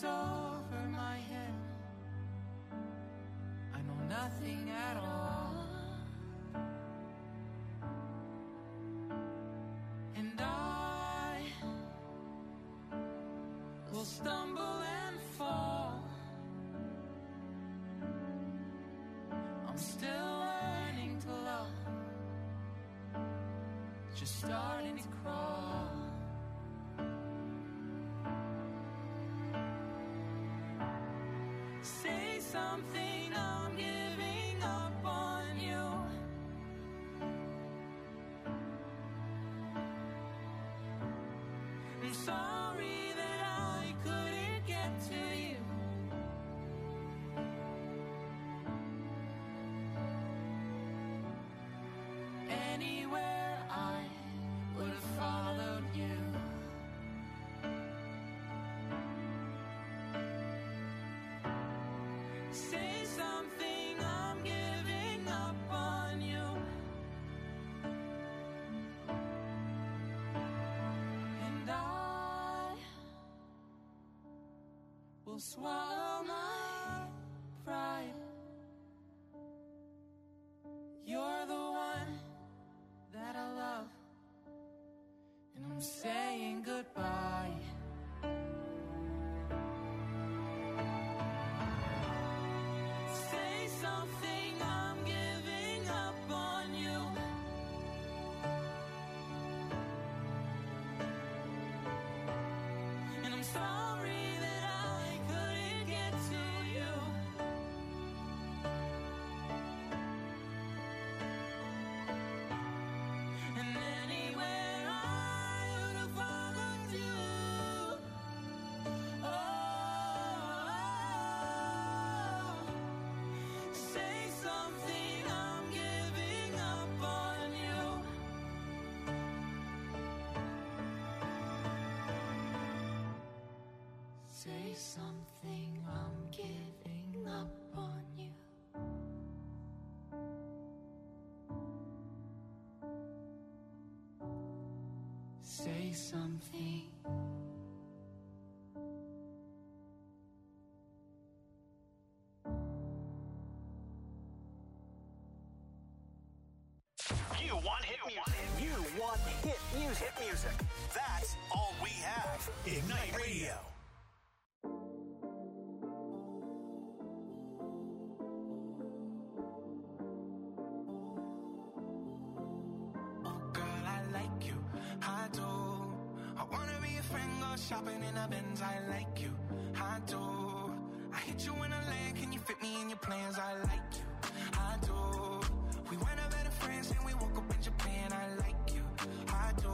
price over my head. I know nothing at all. And I will stumble and fall. I'm still learning to love, just starting to crawl. Say something, I'm giving up on you. I'm sorry that I couldn't get to you. Anywhere I would have followed you. Say something, I'm giving up on you. And I will swallow my pride. You're the one that I love, and I'm saying goodbye. Say something, I'm giving up on you. And I'm sorry that I couldn't get to you. And anywhere I would have followed you. Oh, say something, I'm giving up on you. Say something, I'm giving up on you. Say something. You want hit music. You want hit music. Hit music. That's all we have. Ignite Radio. Girl, I like you, I do. I wanna be a friend, go shopping in a Benz. I like you, I do. I hit you in a land, can you fit me in your plans? I like you, I do. We went up better friends and we woke up in Japan. I like you, I do.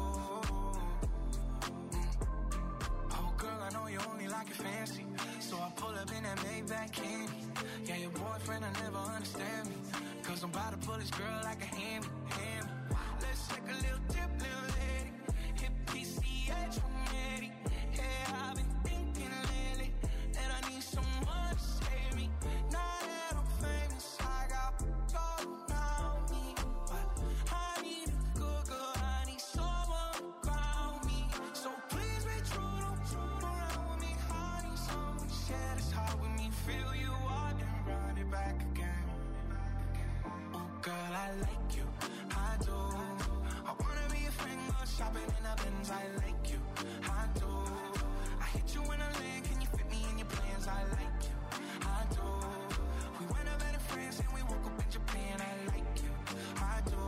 Oh girl, I know you only like it fancy, so I pull up in that Maybach candy. Yeah, your boyfriend will never understand me, cause I'm about to pull this girl like a hammy. Let's take a little dip, little lady. Hit PCH from Eddie. Yeah, I've been thinking lately that I need someone to save me. Now that I'm famous, I got gold on me, but I need a good girl. I need someone to ground me. So please be true, don't fool around with me. I need someone to share this heart with me. Feel you out and run it back again. Oh girl, I like you, I do. I wanna be a friend, go shopping in a Benz. I like you, I do. I hit you in a land, can you fit me in your plans? I like you, I do. We went up better friends and we woke up in Japan. I like you, I do.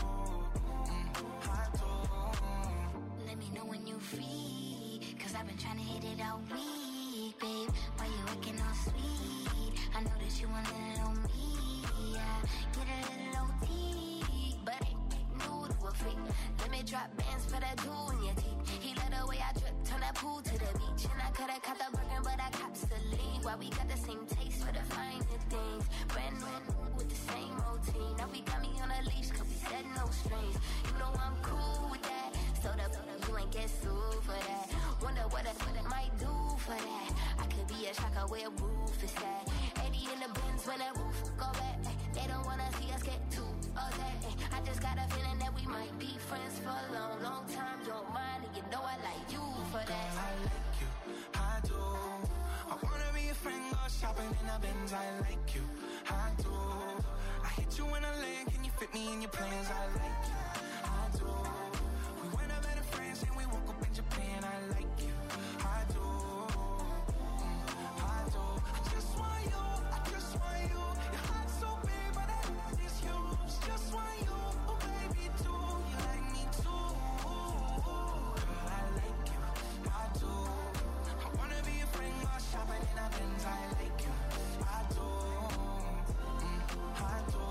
I do. Let me know when you free, cause I've been trying to hit it all week, babe. Why you acting all sweet? I know that you want a little me, yeah. Get a little OT, but ain't new to a freak. Let me drop bands for that jewel in your teeth. He let the way I drip, turn that pool to the beach. And I coulda caught the Birkin, but I cops the lead. Why we got the same taste for the finer things. Brand new with the same routine. Now we got me on a leash, cause we said no strings. You know I'm cool with that, so the you ain't get sued for that. Wonder what I might do for that. I could be a shocker where roof is at. 80 in the Benz when that roof go back. They don't wanna see us get too upset. I just got a feeling that we might be friends for a long, long time. You're mine and you know I like you for that. Girl, I like you, I do. I a Benz, I like you, I do. I hit you in a land, can you fit me in your plans? I like you, I do. We went up in France and we woke up in Japan, I like you, I do. I do. I just want you, I just want you. Your heart's so big, but I know it's yours. Just want you, oh baby, too. You like me too, girl, I like you, I do. I wanna be a friend, go shopping in a Benz, I like you, I do, I do.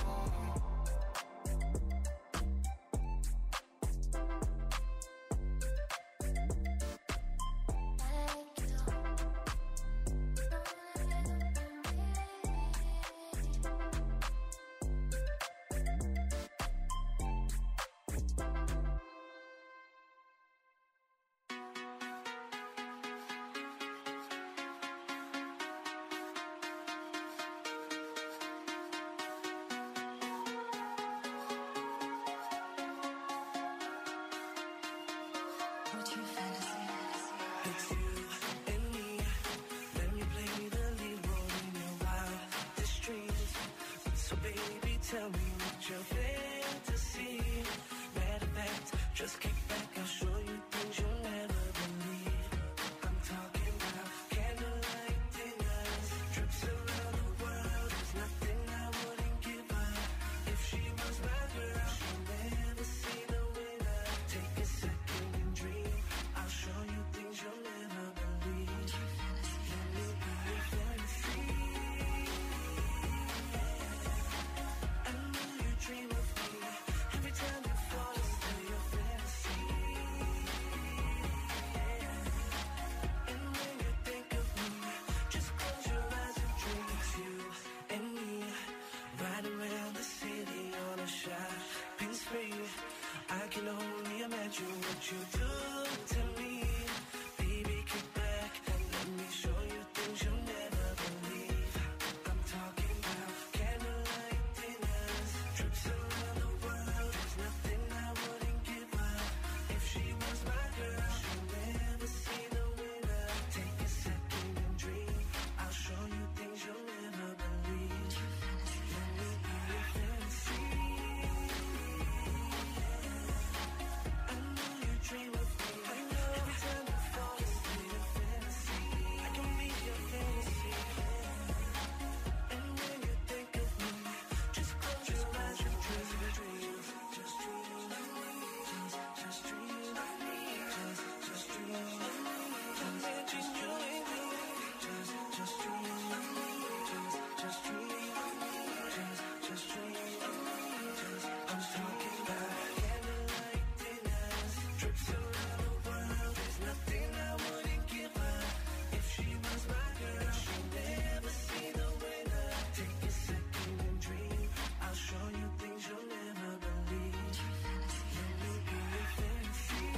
Tell me what your fantasy. Matter of fact, just kick back, I'll show you things you'll never believe. I'm talking about candlelight dinners, trips around the world. There's nothing I wouldn't give her. If she was my girl, she'll never see the winner. Take a second and dream. I'll show you things you'll never believe. Let me be your fantasy. Dream of me every time you fall into your fantasy. And when you think of me, just close your eyes and dream. It's you and me, riding around the city on a shopping spree. I can only imagine what you do to me. Baby, kick back and let me show you things you'll never believe. I'm talking about candlelight dinners, trips around the world. There's nothing I wouldn't give her. If she was my girl, she'll never see the winner. Take a second and dream. I'll show you things you'll never believe. Let me be your fantasy. I know you dream of me. I know every time you fall into your fantasy. I can be your fantasy. And when you think of me, just close your eyes and dream. Just dream of me. Just dream of me. Just dream of me. Just dream of me. Just dream of me. Just dream of me. Just dream of me. I'm talking about candlelight dinners, trips around the world. There's nothing I wouldn't give her. If she was my girl, she'll never see the winner. Take a second and dream. I'll show you things you'll never believe. Let me be your fantasy.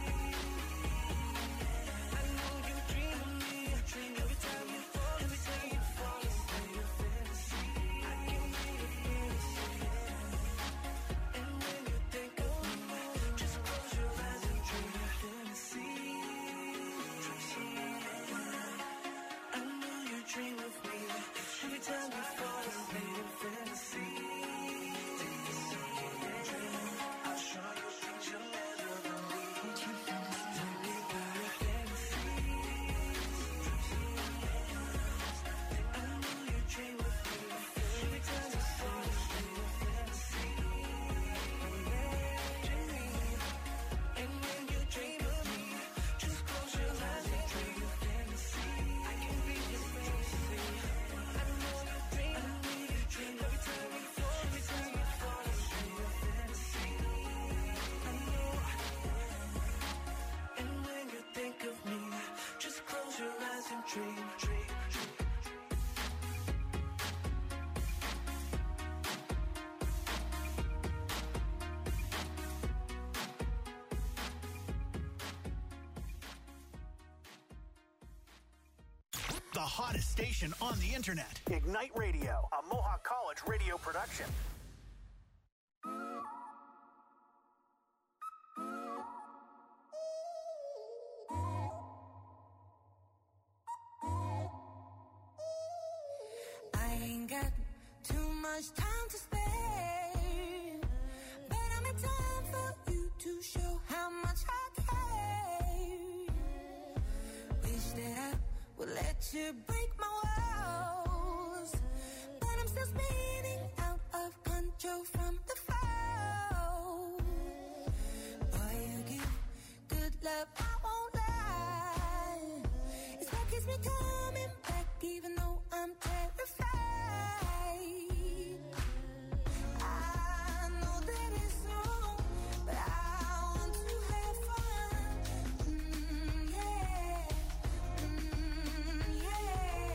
I know you dream of me. I dream every time you fall into your fantasy. I can be your fantasy. And when you think of me, just close your eyes and dream your fantasy. I know you dream of me. Every time you fall into your fantasy. Take a second and dream. I'll show you things you'll never believe. Let me be your fantasy. I know you dream of me. Every time you fall into your fantasy. And when you dream of me, just close your eyes and dream your fantasy. I can be your fantasy. I know you dream every time you fall into your fantasy. I know. And when you think of me, just close your eyes and dream. The hottest station on the internet. Ignite Radio, a Mohawk College radio production. time to spare, but I'm in time for you to show how much I care. Wish that I would let you break my walls, but I'm still spinning out of control from the fall. Boy, you give good love, I won't lie. It's what keeps me coming back, even though I'm terrified. I know that it's wrong, but I want to have fun. Yeah. Yeah.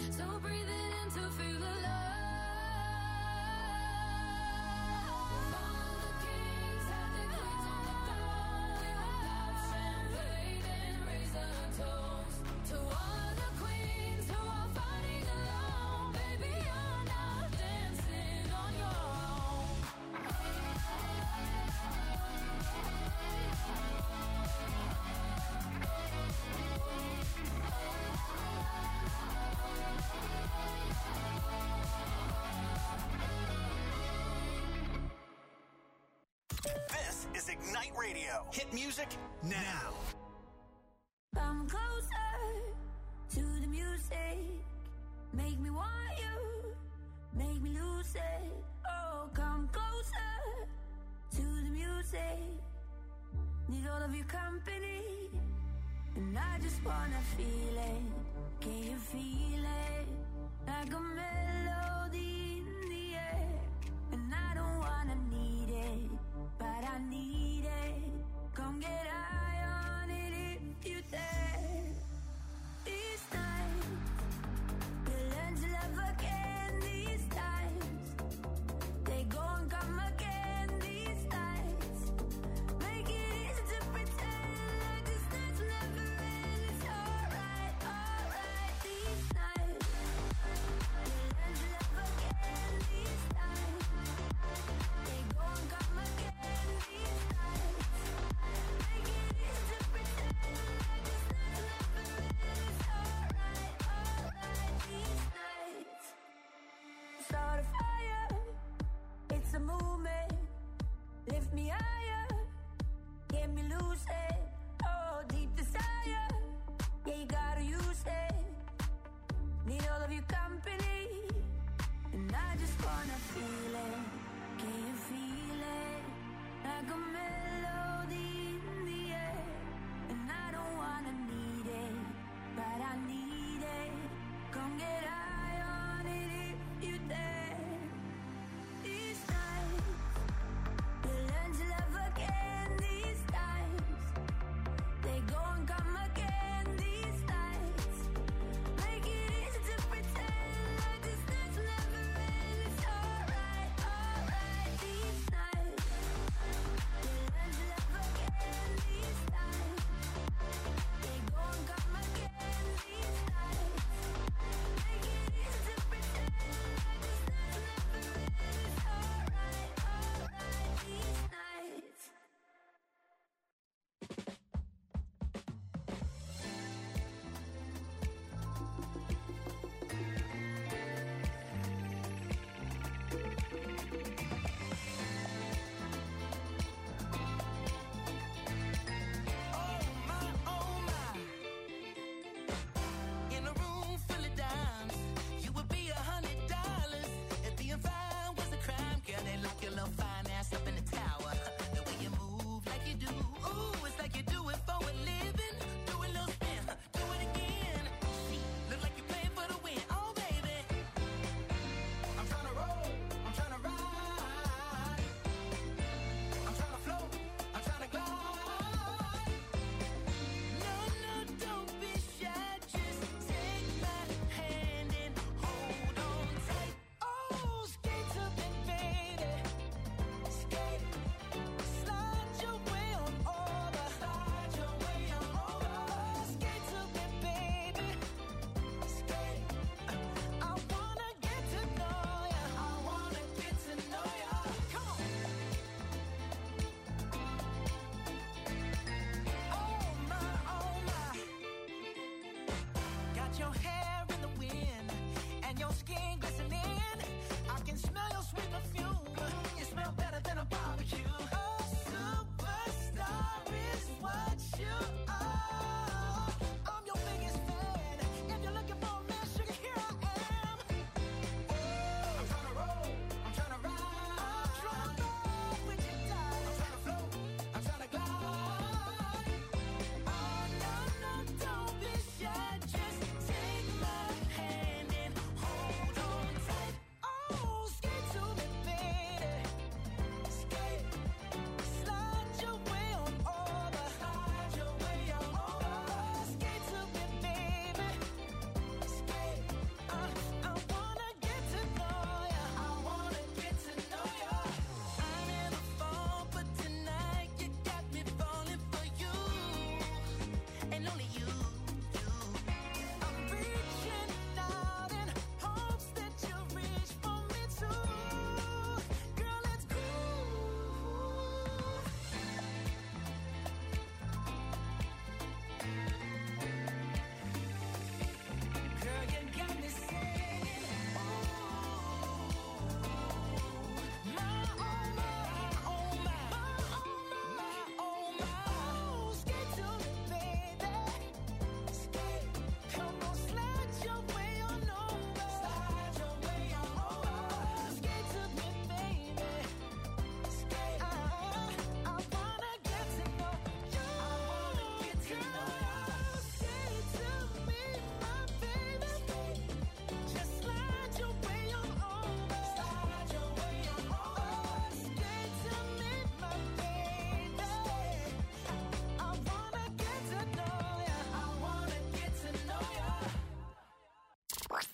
So breathe it in to feel the love. Follow the kings, have the queens on the throne. We will pop champagne and raise a toast to all of the queens who are fighting alone. Baby, you're not dancing on your own. This is Ignite Radio. Hit music now. Come closer to the music. Make me want you. Make me lose it. Oh, come closer to the music. Need all of your company. And I just wanna feel it. Can you feel it? Like a melody in the air. And I don't wanna need it, but I need it. Come get high on it if you dare. These times, you learn to love again. These times, they go and come again. These nights, make it easy to pretend like this night's never end. It's alright, alright. These nights, you learn to love again. These times, they go and come again. These nights, make it easy to pretend like this night's never end. It's alright, alright. These nights, start a fire. It's a movement. Lift me higher. Get me lucid. Oh, deep desire. Yeah, you gotta use it. Need all of your company. And I just wanna feel it. Can you feel it? Like a melody in the air. And I don't wanna need it, but I need it. Come get high on it if you dare. These nights, you learn to love again. These times, they go and come again. These nights, make it easy to pretend like this night's never end. It's alright,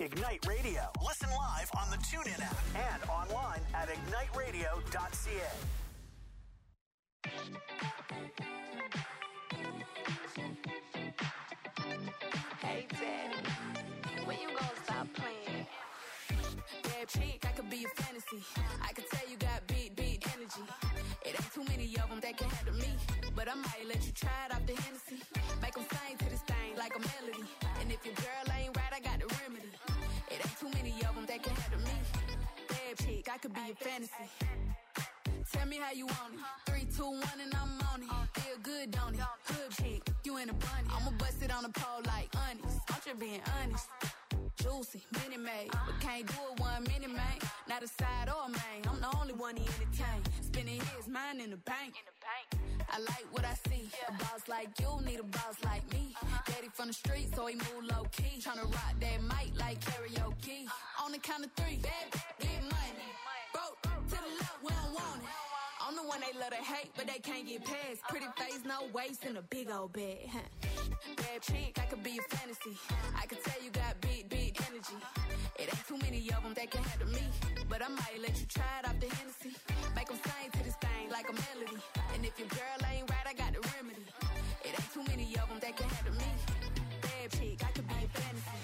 Ignite Radio. Listen live on the TuneIn app and online at igniteradio.ca. Hey, Daddy, when you gonna stop playing? Bad chick, I could be a fantasy. I could tell you got big energy. It ain't too many of them that can handle me. But I might let you try it off the Hennessy. Make them sing to this thing like a melody. And if your girl ain't right, I got the remedy. It ain't too many of them that can handle me. Bad chick, I could be a fantasy. Tell me how you want it. 3, 2, 1, and I'm on it. Feel good, don't it? Hood chick, you in a bunny. I'ma bust it on the pole like honest. I'm just being honest. Juicy, mini made, but can't do it 1 minute, man. Not a side or a main. I'm the only one he entertain. Spending his mind in the bank. I like what I see. A boss like you need a boss like me. Daddy from the street, so he move low key. Tryna rock that mic like karaoke. On the count of 3, get money. Broke to the left, we don't want it. I'm the one they love to hate, but they can't get past. Pretty face, no waist, and a big old bag. Bad chick, I could be a fantasy. I could tell you got big energy. It ain't too many of them that can handle me. But I might let you try it off the Hennessy. Make them sing to this thing like a melody. And if your girl ain't right, I got the remedy. It ain't too many of them that can handle me. Bad chick, I could be a fantasy.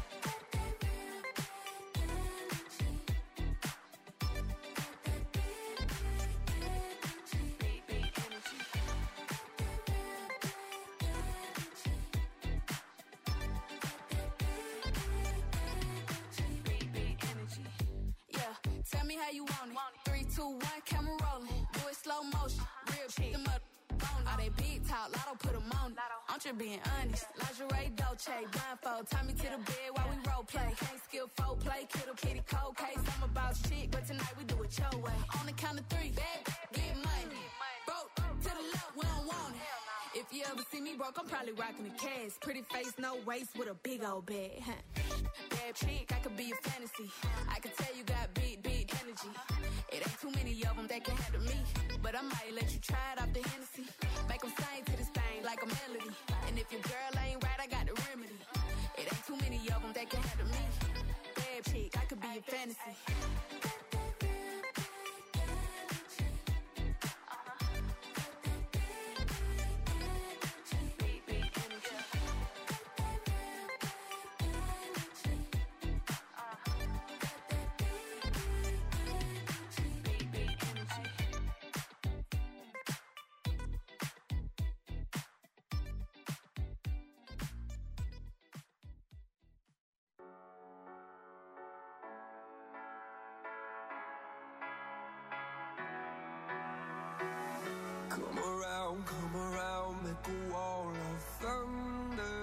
Tell me how you want it. 3, 2, 1, camera rolling. Do it slow motion. Real chick. Them up on all they big talk. Lotto put them on it. I'm just being honest. Lingerie, Dolce, blindfold. Tie me to the bed while we role play. Can't skill folk play. Kiddo, kitty, cold case. I'm about shit, but tonight we do it your way. On the count of 3, get money. Broke to the left, we don't want it. If you ever see me broke, I'm probably rocking the cash. Pretty face, no waist, with a big old bag. Bad chick, I could be a fantasy. I could tell you got big energy. It ain't too many of them that can handle me. But I might let you try it off the Hennessy. Make them sing to this thing like a melody. And if your girl ain't right, I got the remedy. It ain't too many of them that can handle me. Bad chick, I could be a fantasy. Come around, make a wall of thunder.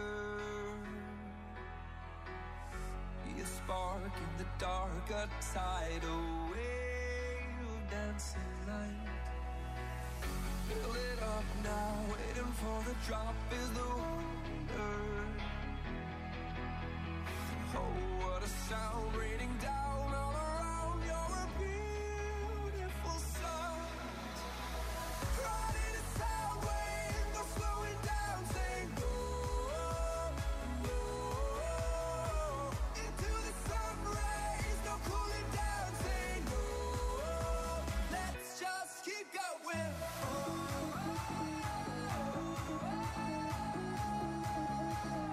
Be a spark in the dark, a tidal wave of dancing light. Fill it up now, waiting for the drop is the wonder. Oh, what a sound raining down all around. You're a beautiful sight. Riding a sound wave, no slowing down, saying go, go. Into the sun rays, no cooling down, saying go. Let's just keep going. Oh.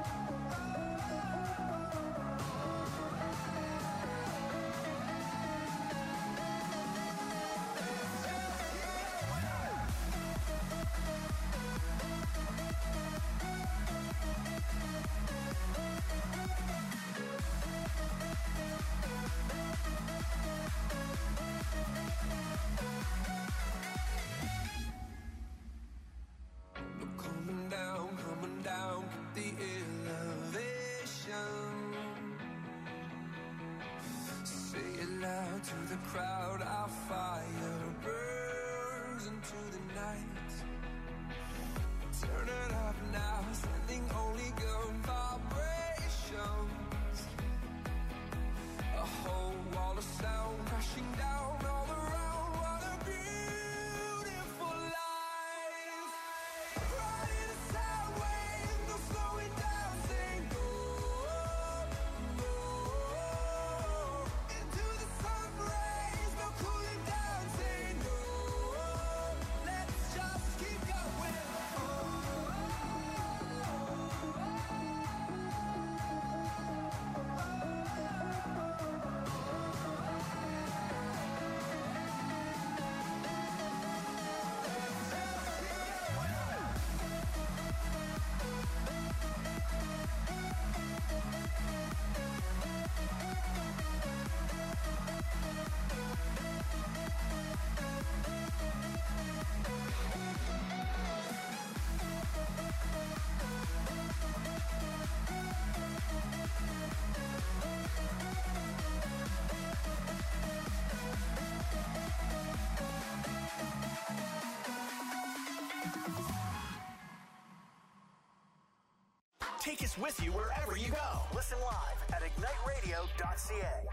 take us with you wherever you go. Listen live at igniteradio.ca.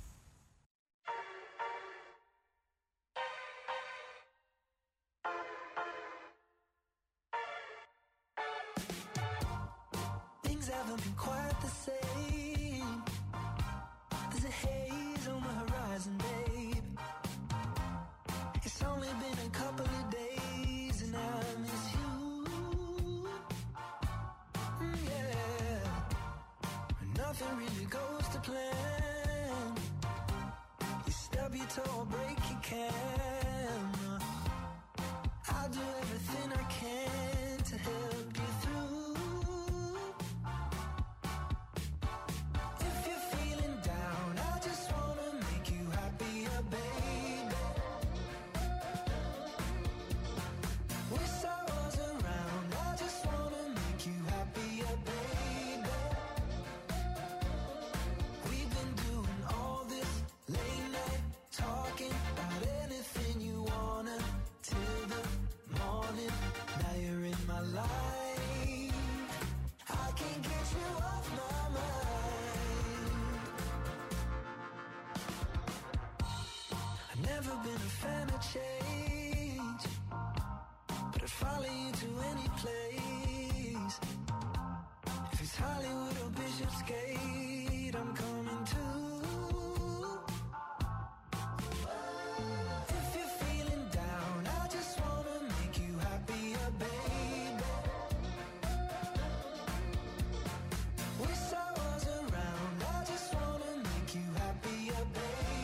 Things haven't been quite the same. There's a haze on the horizon, babe. It's only been a couple of days and I miss you. Yeah. Nothing really goes to plan. You stub your toe or break your can. I'll do everything I can to help you through. Never been a fan of change, but I'd follow you to any place. If it's Hollywood or Bishopsgate, I'm coming too. If you're feeling down, I just wanna make you happier, baby. Wish I was around, I just wanna make you happier, baby.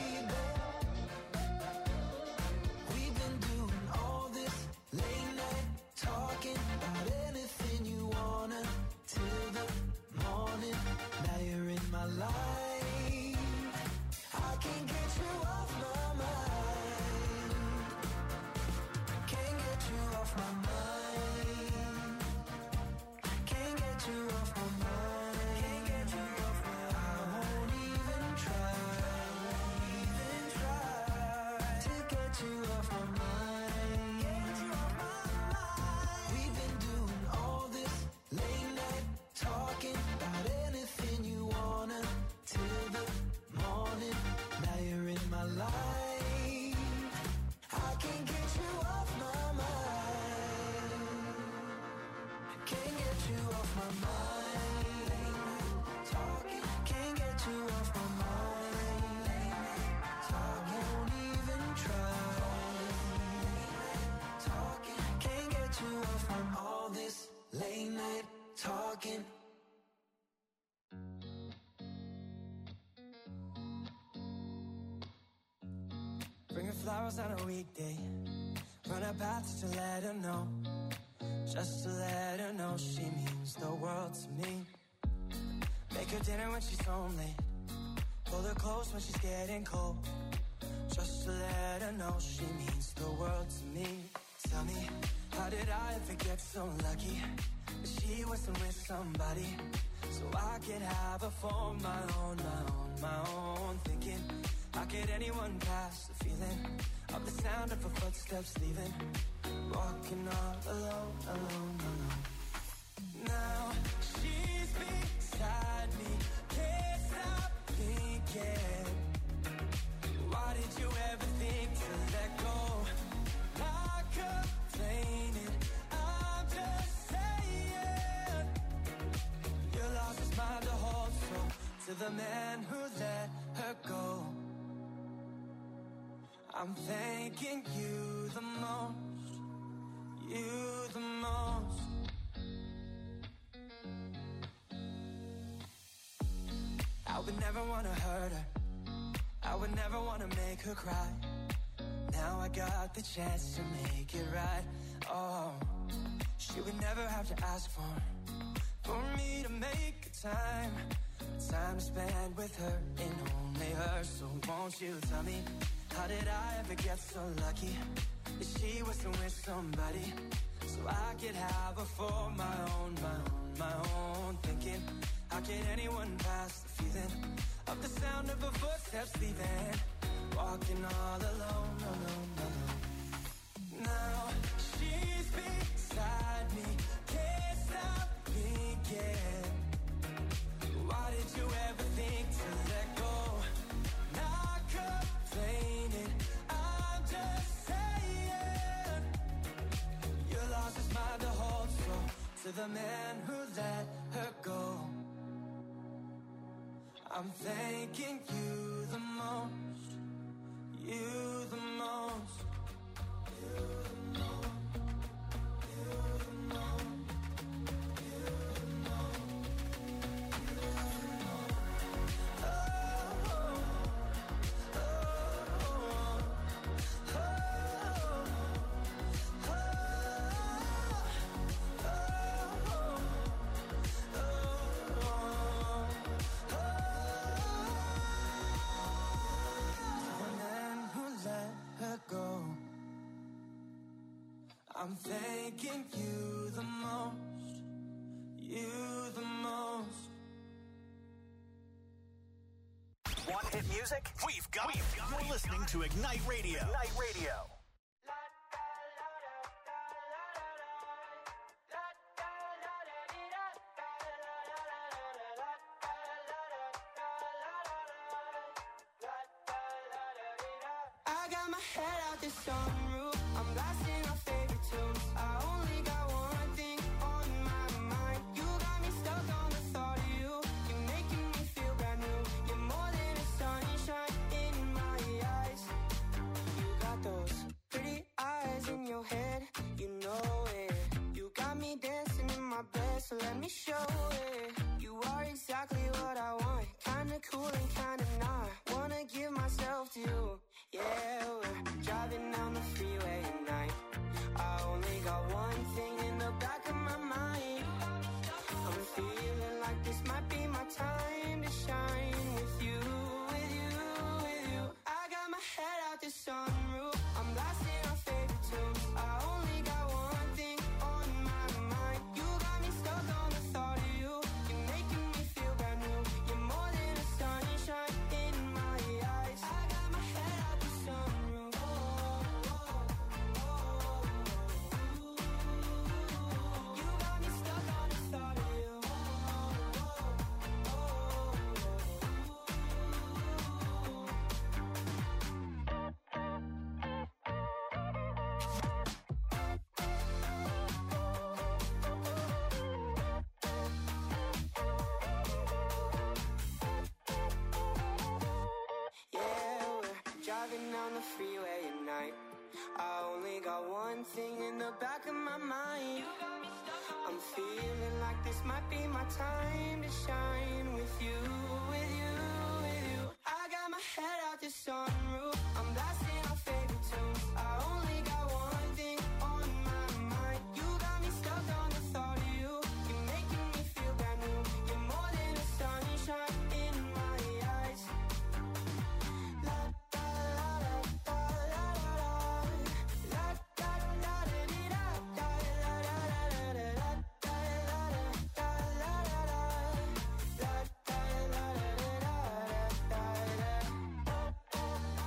Bring her flowers on a weekday. Run her path to let her know. Just to let her know she means the world to me. Make her dinner when she's home late. Pull her close when she's getting cold. Just to let her know she means the world to me. Tell me, how did I ever get so lucky that she wasn't with somebody so I could have her for my own, my own. Thinking, how could anyone pass the feeling of the sound of her footsteps leaving? Walking all alone, alone, alone. Now she's beside me, can't stop thinking. Why did you ever think to let go? Not complaining, I'm just saying. You lost his mind to hold so to the man who let her go. I'm thanking you the most, you the most. I would never want to hurt her, I would never want to make her cry. Now I got the chance to make it right. Oh, she would never have to ask for me to make time to spend with her and only her. So won't you tell me, how did I ever get so lucky that she wasn't with somebody so I could have her for my own, my own, my own. Thinking, how could anyone pass the feeling of the sound of her footsteps leaving? Walking all alone, alone, alone. Now she's beside me, can't stop thinking. the man who let her go. I'm thanking you the most, you the most, you the most, you the most, you the most, you the most. Oh, oh, oh, oh, oh, I'm thanking you the most, you the most. Want hit music? We've got it. You're listening to Ignite Radio. Ignite Radio. I got my head out the sunroof. I'm blasting our favorite tunes. I only got one thing on my mind. You got me stuck on the thought of you. You're making me feel brand new. You're more than a sunshine in my eyes. You got those pretty eyes in your head. You know it. You got me dancing in my bed, so let me show it. You are exactly what I want. Kinda cool and kinda not. Wanna give myself to you. Yeah, we're driving down the freeway at night. I only got one thing in the back of my mind. I'm feeling like this might be my time to shine with you, with you, with you. I got my head out the sunroof. I'm blasting our favorite tunes. I only got one thing on my mind. You got me stuck on the thought of you. You're making me feel brand new. You're more than a sunshine in my eyes. I got my head out the sunroof. Oh, oh, oh, oh. You got me stuck on the thought of you. Oh, oh, yeah, we're driving down the freeway at night. I only got one thing in the back of my mind. I'm feeling like this might be my time to shine with you, with you, with you. I got my head out the sunroof. I'm blasting our favorite tunes. I only got one thing on my mind. You got me stuck on the thought of you. You're making me feel brand new. You're more than a sunshine in my eyes. La da la da la la la da da da dee da da la la la la la da la da la la la la da la la la la da da.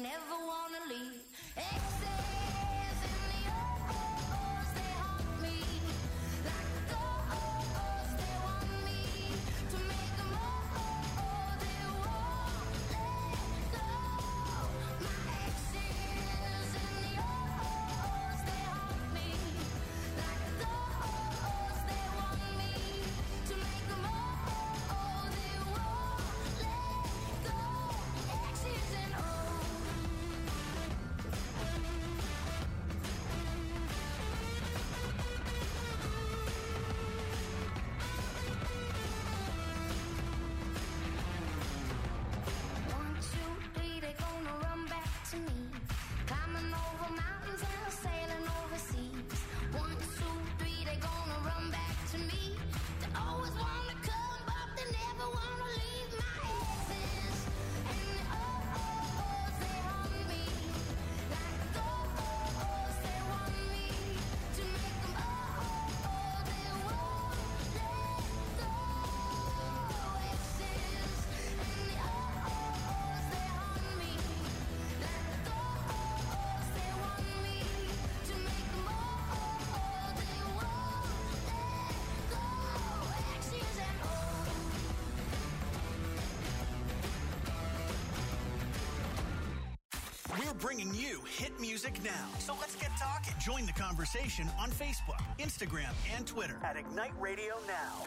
never wanna leave. Exes in the O's, they haunt me. Like ghosts, they want me to make them all. They won't let go. My exes in the O's, they haunt me. Like ghosts, they want me to make them all. They won't let go. Exes and O's. One, two, three, they gonna run back to me. Climbing over mountains and sailing overseas. One, two, three, they gonna run back to me. They always wanna come, but they never wanna leave. My exes and the O's, they haunt me. Like ghosts, they want me to make them all. They won't let go. Exes and the O's, they haunt me. Like ghosts, they want me to make them all. They won't let go. Exes and O's. We're bringing you hit music now. So let's get talking. Join the conversation on Facebook, Instagram, and Twitter at Ignite Radio Now.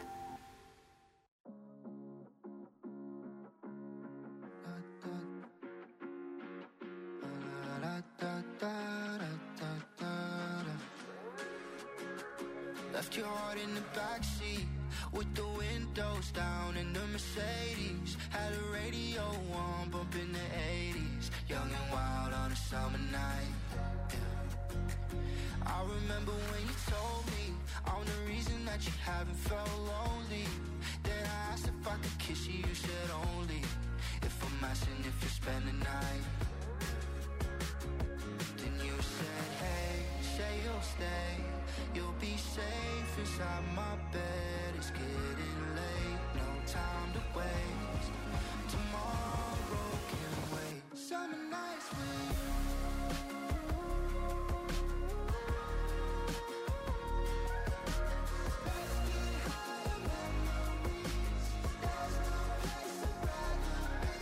Left your heart in the backseat with the windows down in the Mercedes. Had a radio on, bumping the 80s. Young and wild on a summer night. Yeah. I remember when you told me I'm the reason that you haven't felt lonely. Then I asked if I could kiss you, you said only if I'm asking if you spend the night. Then you said, hey, say you'll stay. You'll be safe inside my bed. It's getting late, no time to waste. Tomorrow can wait. Summer nights with you. Let's get higher memories. There's no place I'd rather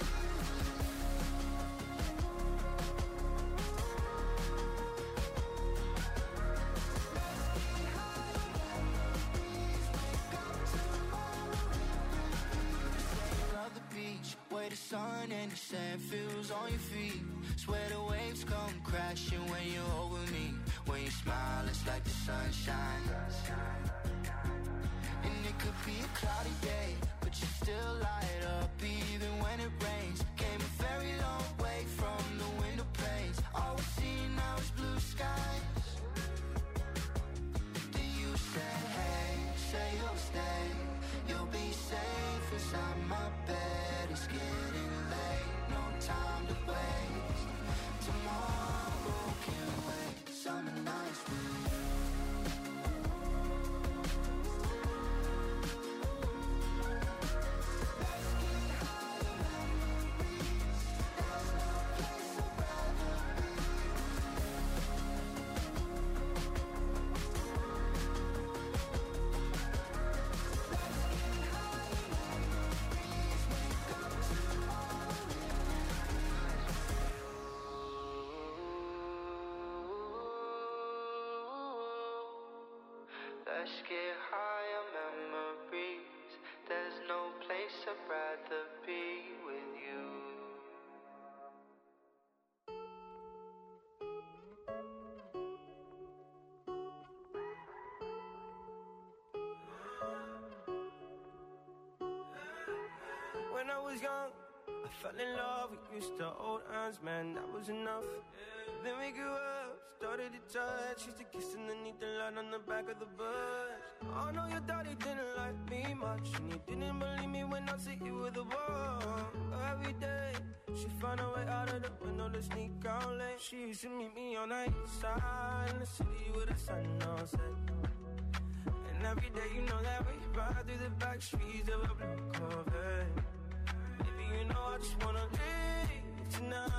where the sun and the sand feels on your feet. Swear the waves come crashing when you're over me. When you smile, it's like the sunshine. And it could be a cloudy day, but you still light up even when it rains. Came a very long way from the window panes. All we see now is blue skies. Then you said, hey, say you'll stay. You'll be safe inside my bed. It's getting late, no time to waste. Tomorrow can wait. Summer nights with you. Let's get higher memories. There's no place I'd rather be. Let's get higher memories. Wake up tomorrow. Let's get higher memories. There's no place I'd rather be with you. When I was young, I fell in love. We used to hold hands, man, that was enough. Then we grew up, started to touch. Used to kiss underneath the light on the back of the bus. I know your daddy didn't like me much, and he didn't believe me when I said you were the one. Every day, she found a way out of the window to sneak out late. She used to meet me on the east side in the city with the sun on set. And every day, you know that we ride through the back streets of a blue Corvette. Baby, you know I just wanna live tonight.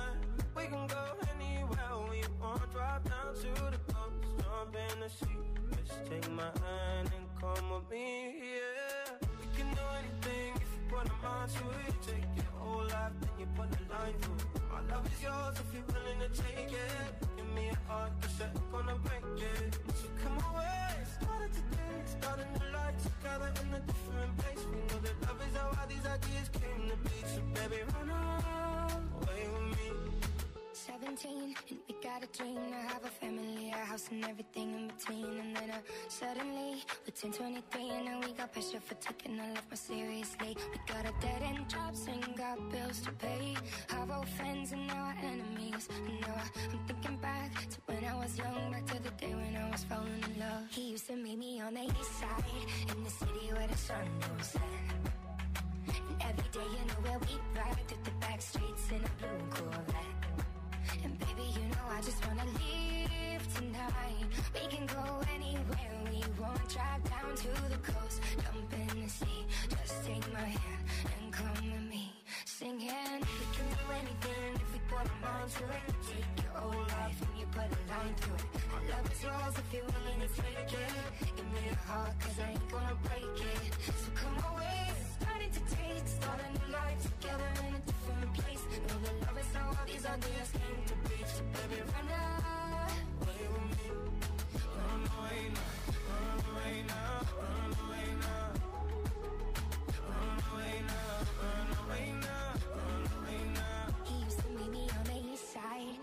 We can go anywhere we want. Drive down to the coast, jump in the sea. Just take my hand and come with me, yeah. We can do anything if you put a mind to it. Take your whole life, then you put a line through it. My love is yours if you're willing to take it. Give me a heart, 'cause I'm gonna break it. So come away, start it today. Start a new life together in a different place. We know that love is how these ideas came to be. So baby, run away with me. 17, and we got a dream to have a family, a house and everything in between. And then suddenly, we're 23, and now we got pressure for taking our life more seriously. We got a dead-end jobs and got bills to pay. Our old friends and now our enemies. And now I'm thinking back to when I was young, back to the day when I was falling in love. He used to meet me on the east side, in the city where the sun don't set. And every day, you know where we ride through the back streets in a blue Corvette. And baby, you know I just wanna leave tonight. We can go anywhere we want. Drive down to the coast, jump in the sea. Just take my hand and come with me, singing. We can do anything if we put our mind to it. Take your whole life and you put a line through it. My love is yours if you're willing to take it. Give me a heart, 'cause I ain't gonna break it. So come away, start it today. Start a new life together in a different place. Know that love is how all these ideas came to be. So baby, run away with me. Run away now, run away now, run away now. Run away now, run away now, run away now. He used to meet me on the east side.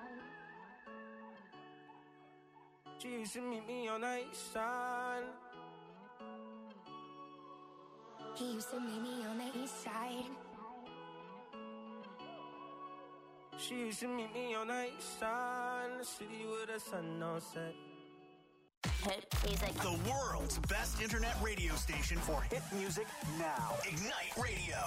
She used to meet me on the east side. He used to meet me on the east side. She used to meet me on the east side, in the city where the sun don't set. Hit music. The world's best internet radio station for hit music now. Ignite Radio.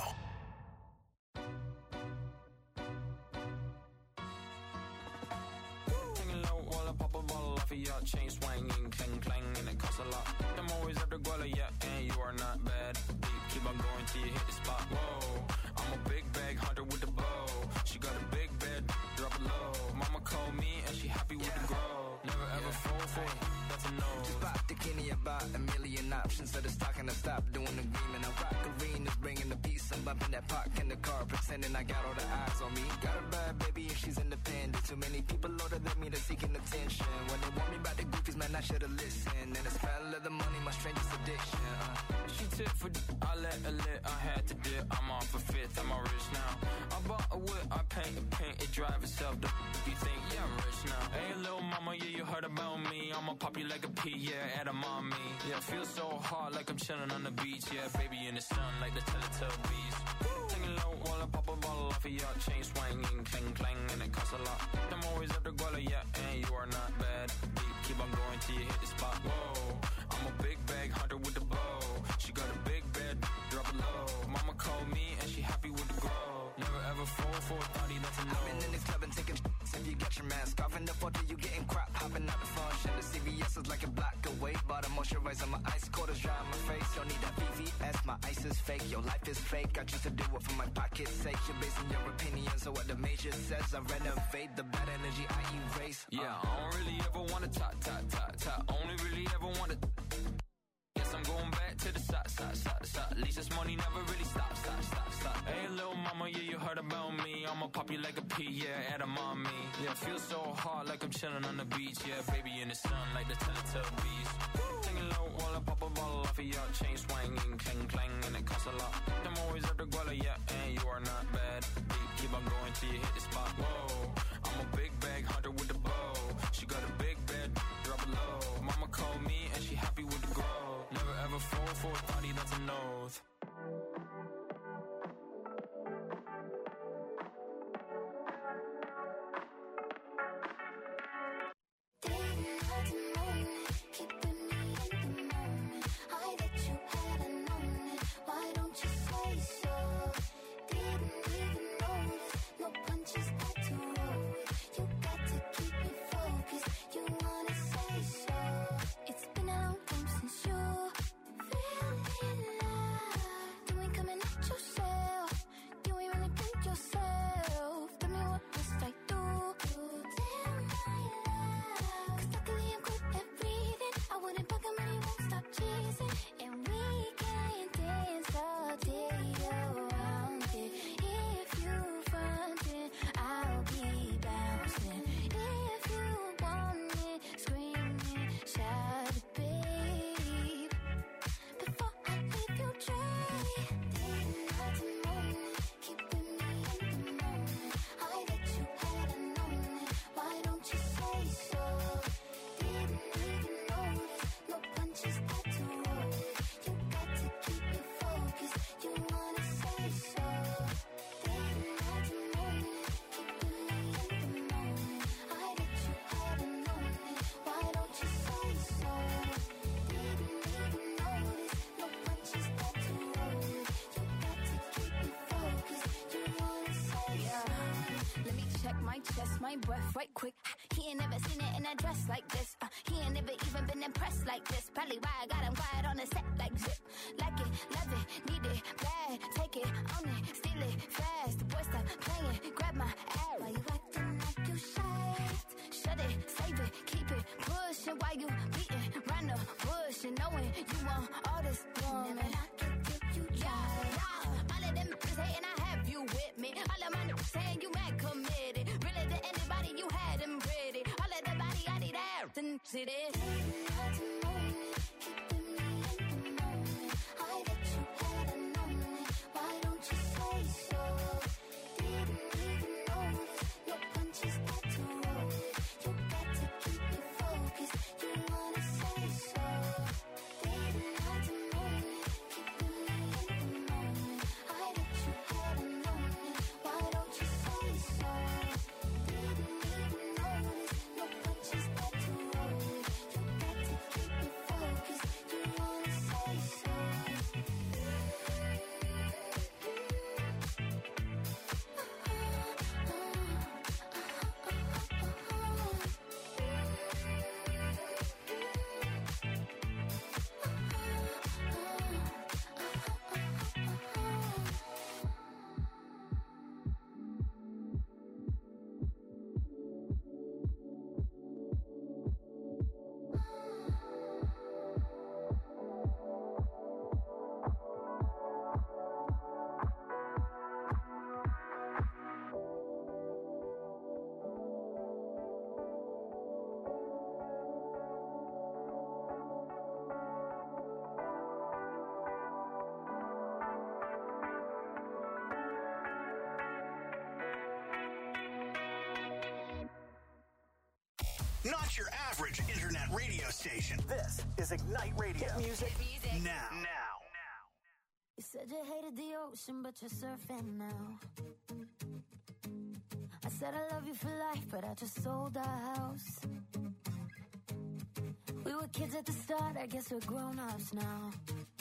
Hanging low while I pop a bottle off of your chain swinging, clang clang, and it costs a lot. I'm always after Guala, yeah, and you are not bad. Deep, keep on going till you hit the spot. Whoa, I'm a big bag hunter with the bow. She got a big bed, drop it low. Mama called me and she happy with the grow. Never ever fall for it, that's a no. Just bought the Kenny about a million options. So the stock and I stop doing the agreement. I rock arenas, bringing the peace. I'm bumping that park in the car, pretending I got all the eyes on me. Got a bad baby and she's independent. Too many people older than me that's seeking attention. When they warn me about the goofies, man, I should've listened. And the smell of the money, my strangest addiction. She tip for I let her lit, I had to dip. I'm off for fifth, I'm all rich now. I bought a whip, I paint it drive itself. You think, yeah, I'm rich now. Hey, little mama, yeah, you heard about me. I'ma pop you like a pea, yeah, at a mommy. Yeah, feel so hard like I'm chilling on the beach. Yeah, baby in the sun like the Teletubbies. Singing low while I pop a bottle off of your chain swinging, clang clang, and it costs a lot. I'm always after Guala, yeah, and you are not bad. Deep, keep on going till you hit the spot. Whoa, I'm a big bag hunter with the bow. She got a big bed, drop it low. Mama called me and she happy with the grow. Never ever fall for a thotty, that's a no. I've been in this club and taking if you get your mask off in the photo, you getting crap. Hopping out the function, the CVS is like a block away. Bought a moisturizer, my ice cold is dry on my face. Don't need that VVS, my ice is fake. Your life is fake, I choose to do it for my pocket's sake. You're basing your opinions on what the major says. I renovate the bad energy I erase. Yeah, I don't really ever wanna top. Only really ever wanna. Yes, I'm going back to the side. At least this money never really stops. Hey, little mama, yeah, you heard about me. I'ma pop you like a pea, yeah, at a mommy. Yeah, feel so hard like I'm chilling on the beach. Yeah, baby in the sun like the Teletubbies. Singing low while I pop a bottle off of your chain swinging, clang clang, and it costs a lot. I'm always after Guala, yeah, and you are not bad. Deep, keep on going till you hit the spot. Whoa, I'm a big bag hunter with the bow. She got a big bed, drop it low. Mama called me and she happy with the grow. Never ever fall for a thotty, that's a nose. It's been a long time since you fell in love. my breath right quick. He ain't never seen it in a dress like this. He ain't never even been impressed like this. Probably why I got him quiet on the set like zip. Like it, love it, need it, bad. Take it, own it, steal it, fast. The boy stop playing, grab my ass. Why you acting like you shy? Shut it, save it, keep it pushing. Why you beating round the bush and knowing you want all this woman? Never knock it till you try. All of them bitches hating, I have you with me. All of my niggas saying you mad committed. Really to anybody you had them ready. All of the body I need out and see this. Not your average internet radio station. This is Ignite Radio. Hit music now. You said you hated the ocean, but you're surfing now. I said I love you for life, but I just sold our house. We were kids at the start, I guess we're grown-ups now.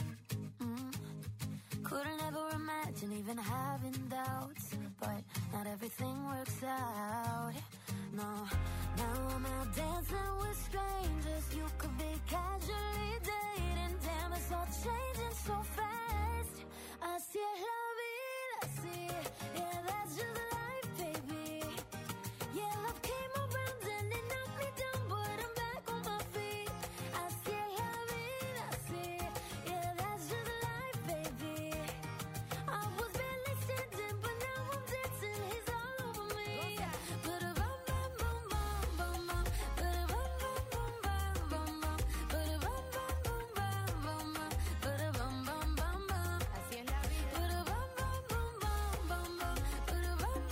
Couldn't ever imagine even having doubts, but not everything works out. No, now I'm out dancing with strangers. You could be casually dating. Damn, it's all changing so fast. Así es la vida, así. Yeah, that's just life, baby. Yeah, love came around and it knocked me down, but I'm back on my feet. Así es la vida, así. Yeah, that's just life, baby. I was barely standing, but now I'm dancing. He's all over me. But a bum bum bum bum bum bum. But a bum bum bum bum bum bum. But a bum bum bum bum bum bum. But a bum bum bum bum. Así es la vida. But a bum bum bum bum bum bum. But a bum bum bum bum bum.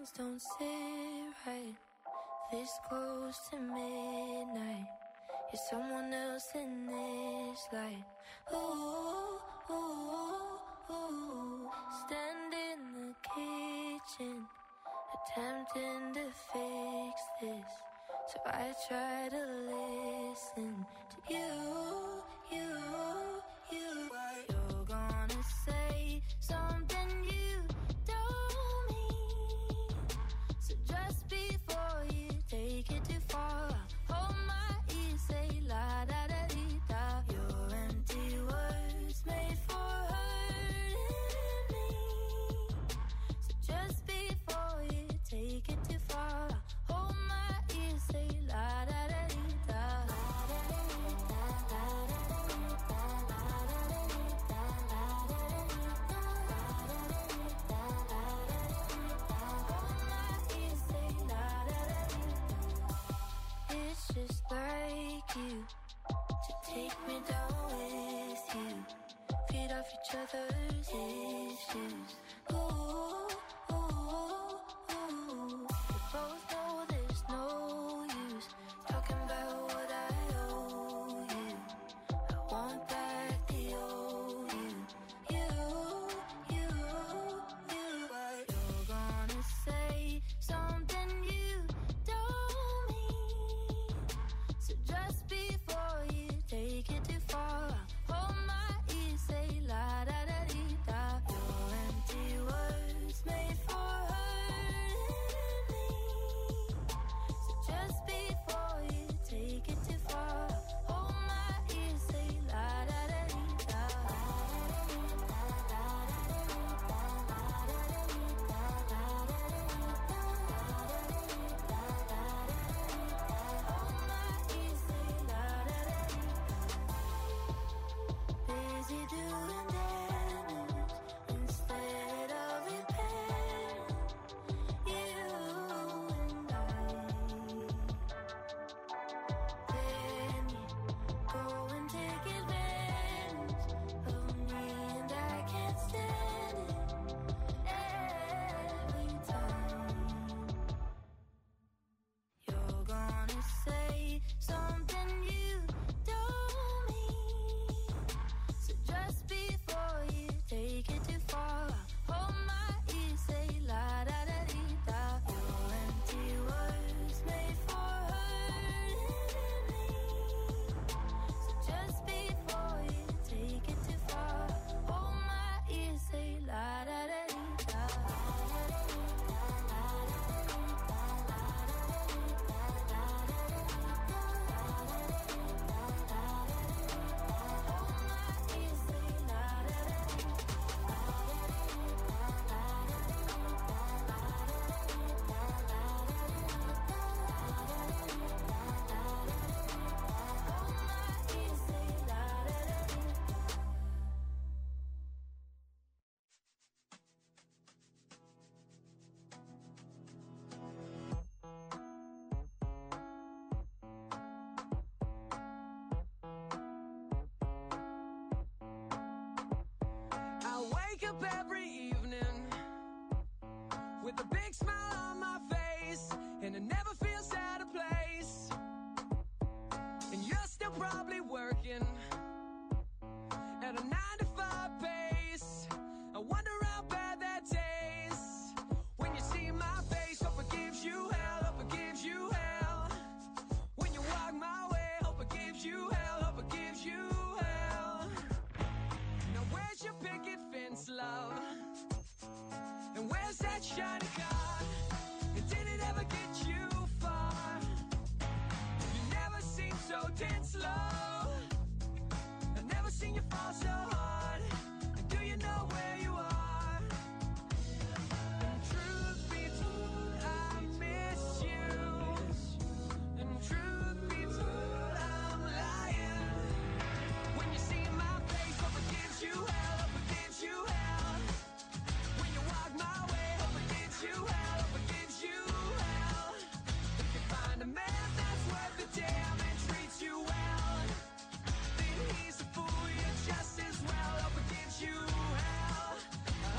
things don't sit right. This close to midnight, you're someone else in this life. Ooh, ooh, ooh. Stand in the kitchen, attempting to fix this. So I try to listen to you. You're gonna say something you don't mean. So just before you take it too far, hold my ear, say la da da dee da. Your empty words made for hurting me. So just before you take it too far, hold my ear, say la da da dee da. It's just like you to take me down with you, feed off each other's issues. Ooh, ooh, ooh. We both know there's no use talking about what I owe you. I want back the old you. You're gonna say something you don't mean. So just before you take it too far, hold my ear, say la da da dee da. Your empty words made for hurting me. So just before you take it too far, hold my ear, say la da da dee da. Busy doing damage instead of repairing. You and I. Then you go and take advantage of me, and I can't stand it every time. You're gonna say something you don't mean. So just before you take it too far, hold my ear, say la da da dee da. Your empty words made for hurting me. So just before you take it too far, hold my ear, say la da da dee da. I wake up every evening with a big smile on my face, and it never feels out of place. And you're still probably working at a 9-to-5 pace. I wonder how bad that tastes when you see my face. Hope it gives you hell, hope it gives you hell. When you walk my way, hope it gives you hell, hope it gives you hell. Now where's your picket fence, love? And where's that shiny car? And did it ever get you far? You never seem so dead slow. I've never seen you fall so hard.